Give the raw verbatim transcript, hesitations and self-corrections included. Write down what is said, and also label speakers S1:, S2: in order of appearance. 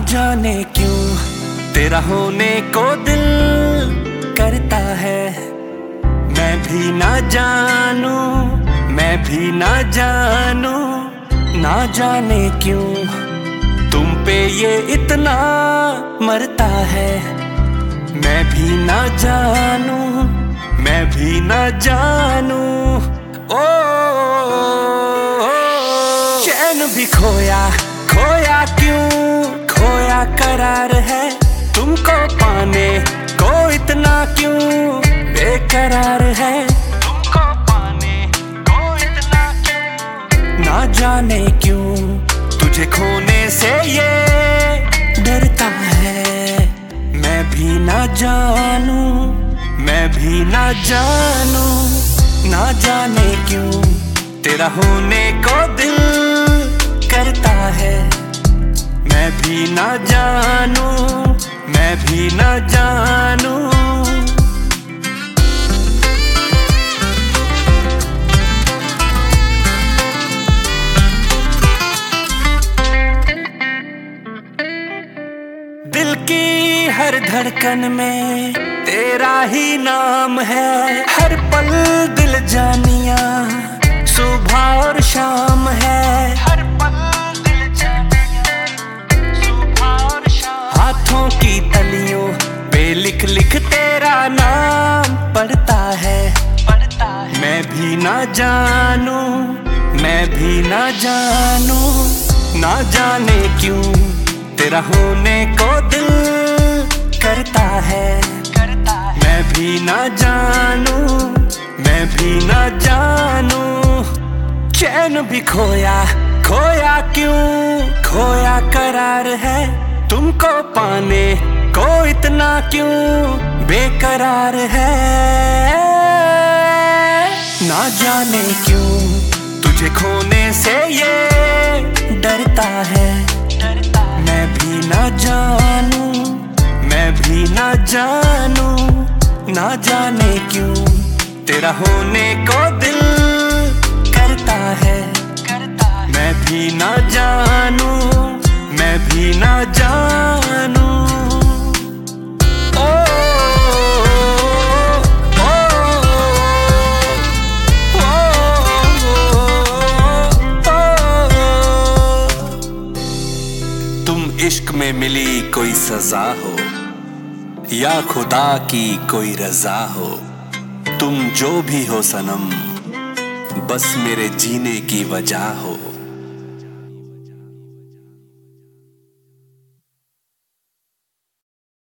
S1: जाने क्यों तेरा होने को दिल करता है। मैं भी ना जानू, मैं भी ना जानू, ना जाने क्यों तुम पे ये इतना मरता है। मैं भी ना जानू, मैं भी ना जानू, ओ, ओ, ओ चैन भी खोया खोया क्यों, खोया करार है। तुमको पाने को इतना क्यों बेकरार है। तुमको पाने को इतना क्यों, ना जाने क्यों तुझे खोने से ये डरता है। मैं भी ना जानू, मैं भी ना जानू, ना जाने क्यों तेरा होने को दिल करता है। मैं भी ना जानू, मैं भी ना जानू। दिल की हर धड़कन में तेरा ही नाम है। हर पल दिल जानिया सुबह और शाम है। हर पल दिल जानिया सुबह और शाम। हाथों की तलियों पे लिख लिख तेरा नाम पढ़ता है, पढ़ता है। मैं भी ना जानू, मैं भी ना जानू, ना जाने क्यों तेरा होने को दिल करता है, करता है। मैं भी ना जानू, मैं भी ना जानू। चैन भी खोया खोया क्यों, खोया करार है। तुमको पाने को इतना क्यों बेकरार है। ना जाने क्यों तुझे खोने से ये डरता है। मैं भी ना जानू, मैं भी ना जानू, ना जाने क्यों तेरा होने को दिल करता है, करता है। मैं भी ना जानू, मैं भी ना जानू, ओ, ओ, ओ, ओ, तुम इश्क में मिली कोई सजा हो या खुदा की कोई रजा हो। तुम जो भी हो सनम, बस मेरे जीने की वजह हो।